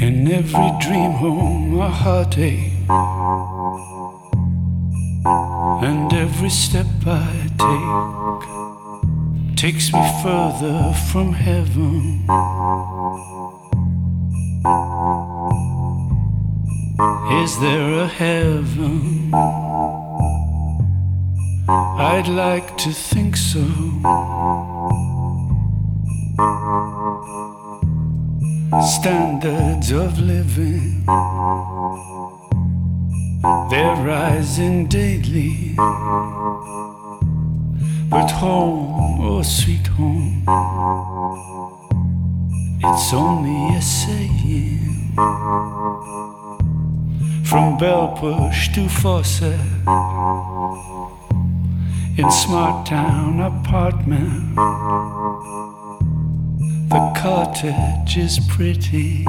In every dream home a heartache, and every step I take takes me further from heaven. Is there a heaven? I'd like to think so. Standards of living, they're rising daily. But home, oh sweet home, it's only a saying. From Bell Push to Fawcett, in Smart Town apartment, the cottage is pretty.